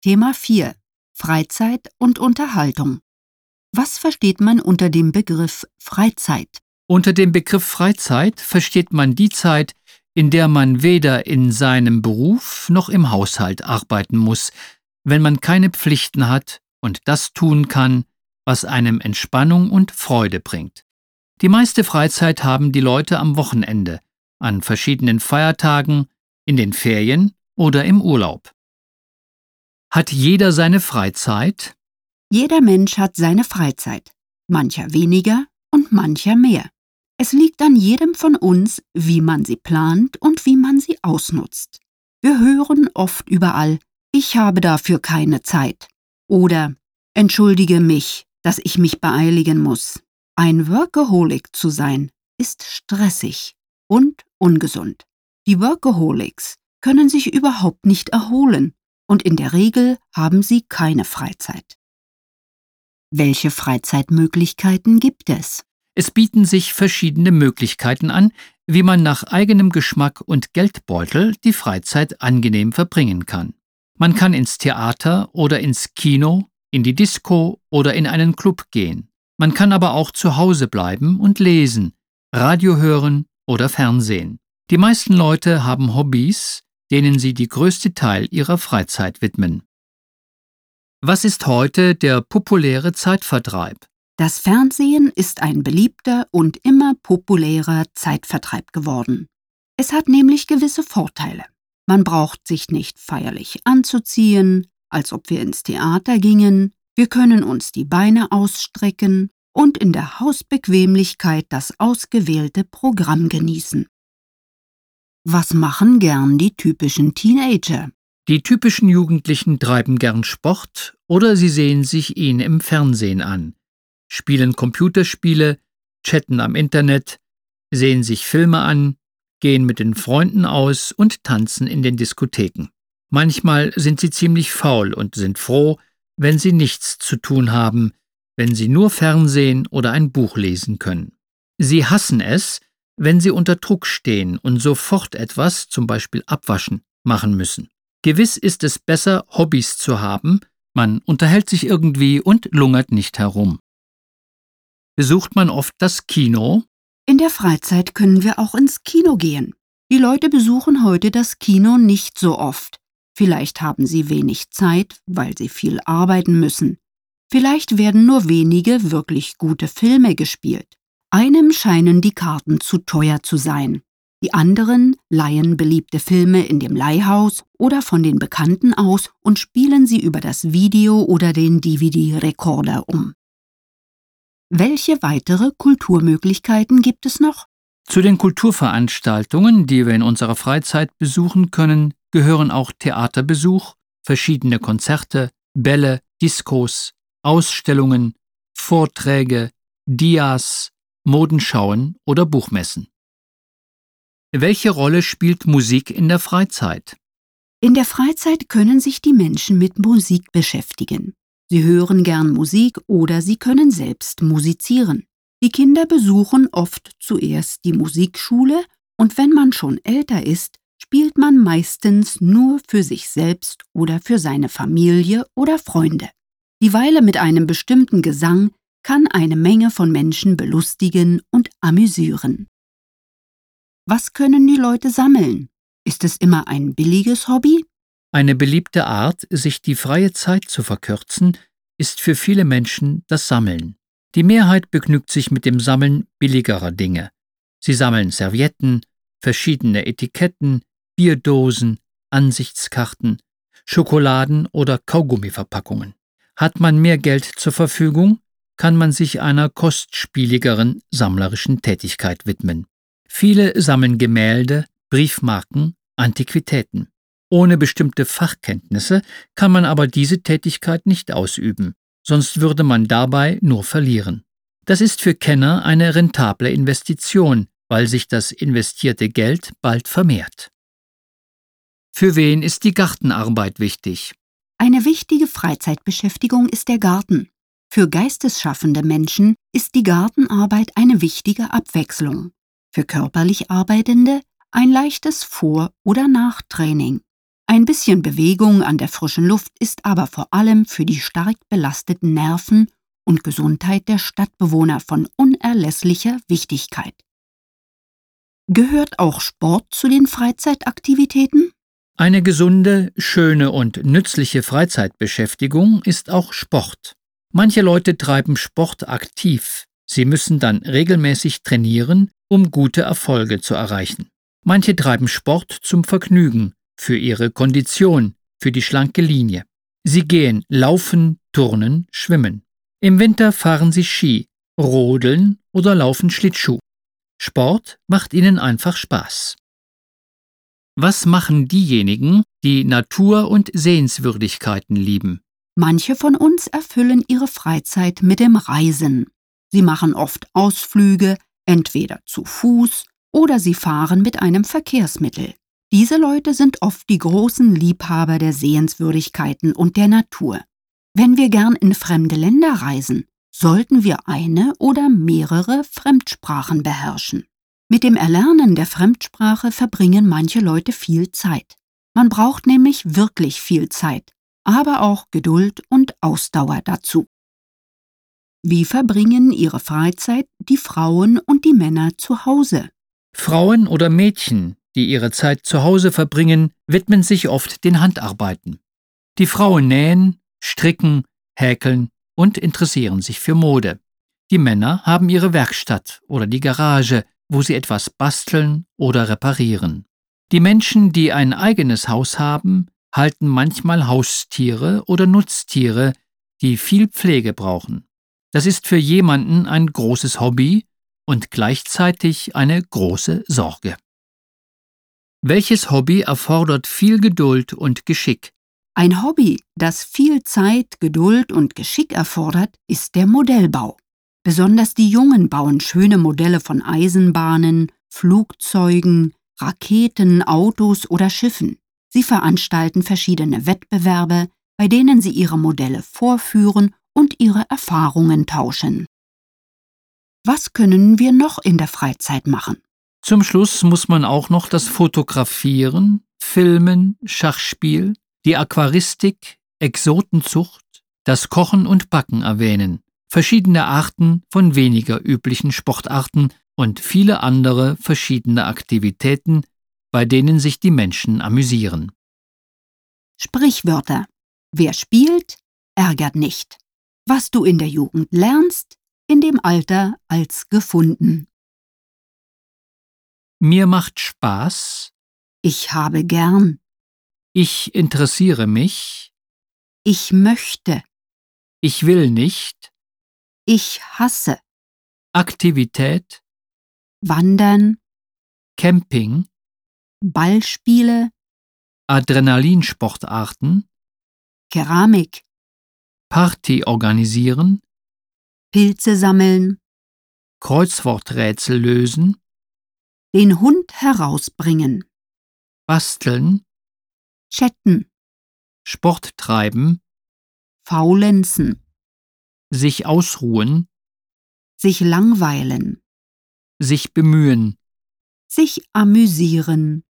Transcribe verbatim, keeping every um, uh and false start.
Thema vier. Freizeit und Unterhaltung. Was versteht man unter dem Begriff Freizeit? Unter dem Begriff Freizeit versteht man die Zeit, in der man weder in seinem Beruf noch im Haushalt arbeiten muss, wenn man keine Pflichten hat und das tun kann, was einem Entspannung und Freude bringt. Die meiste Freizeit haben die Leute am Wochenende, an verschiedenen Feiertagen, in den Ferien oder im Urlaub. Hat jeder seine Freizeit? Jeder Mensch hat seine Freizeit, mancher weniger und mancher mehr. Es liegt an jedem von uns, wie man sie plant und wie man sie ausnutzt. Wir hören oft überall, ich habe dafür keine Zeit. Oder, entschuldige mich, dass ich mich beeiligen muss. Ein Workaholic zu sein, ist stressig und ungesund. Die Workaholics können sich überhaupt nicht erholen und in der Regel haben sie keine Freizeit. Welche Freizeitmöglichkeiten gibt es? Es bieten sich verschiedene Möglichkeiten an, wie man nach eigenem Geschmack und Geldbeutel die Freizeit angenehm verbringen kann. Man kann ins Theater oder ins Kino, in die Disco oder in einen Club gehen. Man kann aber auch zu Hause bleiben und lesen, Radio hören oder Fernsehen. Die meisten Leute haben Hobbys, denen sie die größte Teil ihrer Freizeit widmen. Was ist heute der populäre Zeitvertreib? Das Fernsehen ist ein beliebter und immer populärer Zeitvertreib geworden. Es hat nämlich gewisse Vorteile. Man braucht sich nicht feierlich anzuziehen, als ob wir ins Theater gingen. Wir können uns die Beine ausstrecken und in der Hausbequemlichkeit das ausgewählte Programm genießen. Was machen gern die typischen Teenager? Die typischen Jugendlichen treiben gern Sport oder sie sehen sich ihn im Fernsehen an, spielen Computerspiele, chatten am Internet, sehen sich Filme an, gehen mit den Freunden aus und tanzen in den Diskotheken. Manchmal sind sie ziemlich faul und sind froh, wenn sie nichts zu tun haben, wenn sie nur Fernsehen oder ein Buch lesen können. Sie hassen es, wenn sie unter Druck stehen und sofort etwas, zum Beispiel abwaschen, machen müssen. Gewiss ist es besser, Hobbys zu haben, man unterhält sich irgendwie und lungert nicht herum. Besucht man oft das Kino? In der Freizeit können wir auch ins Kino gehen. Die Leute besuchen heute das Kino nicht so oft. Vielleicht haben sie wenig Zeit, weil sie viel arbeiten müssen. Vielleicht werden nur wenige wirklich gute Filme gespielt. Einem scheinen die Karten zu teuer zu sein. Die anderen leihen beliebte Filme in dem Leihhaus oder von den Bekannten aus und spielen sie über das Video oder den D V D-Rekorder um. Welche weitere Kulturmöglichkeiten gibt es noch? Zu den Kulturveranstaltungen, die wir in unserer Freizeit besuchen können, gehören auch Theaterbesuch, verschiedene Konzerte, Bälle, Diskos, Ausstellungen, Vorträge, Dias, Modenschauen oder Buchmessen. Welche Rolle spielt Musik in der Freizeit? In der Freizeit können sich die Menschen mit Musik beschäftigen. Sie hören gern Musik oder sie können selbst musizieren. Die Kinder besuchen oft zuerst die Musikschule und wenn man schon älter ist, spielt man meistens nur für sich selbst oder für seine Familie oder Freunde. Die Weile mit einem bestimmten Gesang kann eine Menge von Menschen belustigen und amüsieren. Was können die Leute sammeln? Ist es immer ein billiges Hobby? Eine beliebte Art, sich die freie Zeit zu verkürzen, ist für viele Menschen das Sammeln. Die Mehrheit begnügt sich mit dem Sammeln billigerer Dinge. Sie sammeln Servietten, verschiedene Etiketten, Bierdosen, Ansichtskarten, Schokoladen oder Kaugummiverpackungen. Hat man mehr Geld zur Verfügung, kann man sich einer kostspieligeren sammlerischen Tätigkeit widmen. Viele sammeln Gemälde, Briefmarken, Antiquitäten. Ohne bestimmte Fachkenntnisse kann man aber diese Tätigkeit nicht ausüben, sonst würde man dabei nur verlieren. Das ist für Kenner eine rentable Investition, weil sich das investierte Geld bald vermehrt. Für wen ist die Gartenarbeit wichtig? Eine wichtige Freizeitbeschäftigung ist der Garten. Für geistesschaffende Menschen ist die Gartenarbeit eine wichtige Abwechslung. Für körperlich Arbeitende ein leichtes Vor- oder Nachtraining. Ein bisschen Bewegung an der frischen Luft ist aber vor allem für die stark belasteten Nerven und Gesundheit der Stadtbewohner von unerlässlicher Wichtigkeit. Gehört auch Sport zu den Freizeitaktivitäten? Eine gesunde, schöne und nützliche Freizeitbeschäftigung ist auch Sport. Manche Leute treiben Sport aktiv. Sie müssen dann regelmäßig trainieren, um gute Erfolge zu erreichen. Manche treiben Sport zum Vergnügen, für ihre Kondition, für die schlanke Linie. Sie gehen laufen, turnen, schwimmen. Im Winter fahren sie Ski, rodeln oder laufen Schlittschuh. Sport macht ihnen einfach Spaß. Was machen diejenigen, die Natur und Sehenswürdigkeiten lieben? Manche von uns erfüllen ihre Freizeit mit dem Reisen. Sie machen oft Ausflüge, entweder zu Fuß oder sie fahren mit einem Verkehrsmittel. Diese Leute sind oft die großen Liebhaber der Sehenswürdigkeiten und der Natur. Wenn wir gern in fremde Länder reisen, sollten wir eine oder mehrere Fremdsprachen beherrschen. Mit dem Erlernen der Fremdsprache verbringen manche Leute viel Zeit. Man braucht nämlich wirklich viel Zeit, aber auch Geduld und Ausdauer dazu. Wie verbringen ihre Freizeit die Frauen und die Männer zu Hause? Frauen oder Mädchen, die ihre Zeit zu Hause verbringen, widmen sich oft den Handarbeiten. Die Frauen nähen, stricken, häkeln und interessieren sich für Mode. Die Männer haben ihre Werkstatt oder die Garage, wo sie etwas basteln oder reparieren. Die Menschen, die ein eigenes Haus haben, halten manchmal Haustiere oder Nutztiere, die viel Pflege brauchen. Das ist für jemanden ein großes Hobby und gleichzeitig eine große Sorge. Welches Hobby erfordert viel Geduld und Geschick? Ein Hobby, das viel Zeit, Geduld und Geschick erfordert, ist der Modellbau. Besonders die Jungen bauen schöne Modelle von Eisenbahnen, Flugzeugen, Raketen, Autos oder Schiffen. Sie veranstalten verschiedene Wettbewerbe, bei denen sie ihre Modelle vorführen und ihre Erfahrungen tauschen. Was können wir noch in der Freizeit machen? Zum Schluss muss man auch noch das Fotografieren, Filmen, Schachspiel, die Aquaristik, Exotenzucht, das Kochen und Backen erwähnen, verschiedene Arten von weniger üblichen Sportarten und viele andere verschiedene Aktivitäten, bei denen sich die Menschen amüsieren. Sprichwörter: Wer spielt, ärgert nicht. Was du in der Jugend lernst, in dem Alter als gefunden. Mir macht Spaß. Ich habe gern. Ich interessiere mich. Ich möchte. Ich will nicht. Ich hasse. Aktivität. Wandern. Camping. Ballspiele. Adrenalinsportarten. Keramik. Party organisieren. Pilze sammeln. Kreuzworträtsel lösen. Den Hund herausbringen. Basteln. Chatten. Sport treiben. Faulenzen. Sich ausruhen. Sich langweilen. Sich bemühen. Sich amüsieren.